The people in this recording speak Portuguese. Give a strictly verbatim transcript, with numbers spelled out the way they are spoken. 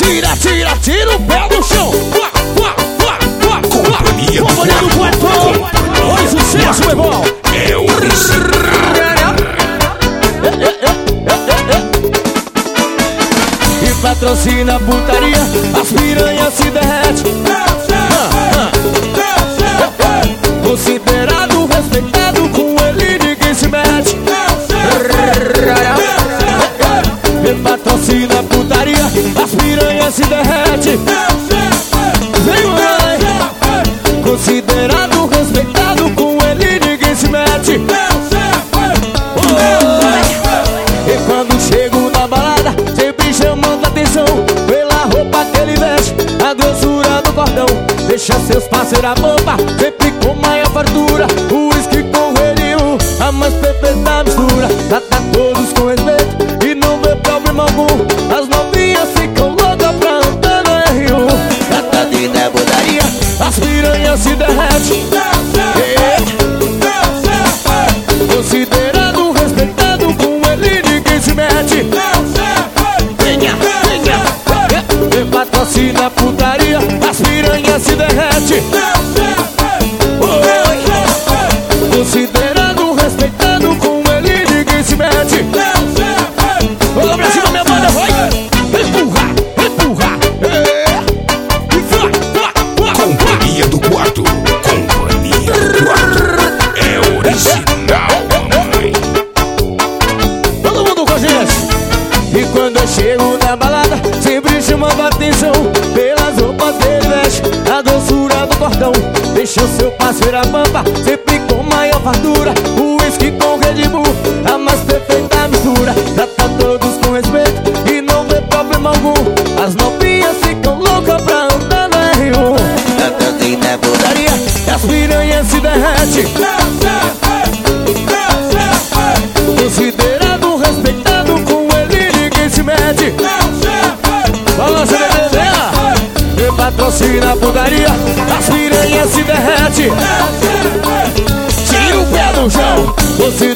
Tira, tira, tira o pé do chão. Companhia do Quarto. Olha o sucesso, meu irmão. É o E patrocina a putaria, as piranhas se derretem. Considerado, respeitado, com ele ninguém se mete. E patrocina a putaria, as piranhas se derretem. Vem, mãe. Considerado, respeitado, com ele ninguém se mete. E quando chego na balada, sempre chamando atenção pela roupa que ele veste, a grossura do cordão. Deixa seus parceiros a bomba, sempre com maior fartura. O uísque com relinho, a mais perfeita mistura. Trata todos com respeito e não vê problema algum. As novinhas ficam loucas pra andar no R um. Trata de debodaria, as piranhas se derretem. Considerado, respeitado, com ele ninguém se mete. Venha, venha. E patrocina a putaria, as piranhas se derretem. Considerado, respeitado, com ele ninguém se mete. Ô, pra cima, minha banda, vai! Empurra, empurra. E vai, vai, vai. Companhia do Quarto. Companhia do Quarto. É original, mamãe. Todo mundo com a gente. E quando eu chego na balada, sempre chamando a atenção pelas roupas que ele veste, a doçura do cordão. Deixa o seu parceiro a pampa, sempre com maior fartura. O uísque com Red Bull, a mais perfeita mistura. Trata todos com respeito e não vê problema algum. As novinhas ficam loucas pra andar no R um. Trata de debodaria, as piranhas se derretem. Considerado, respeitado, com ele ninguém se mete. Balança, bebê, e patrocina a putaria, as piranhas se derretem. Tira o pé do chão.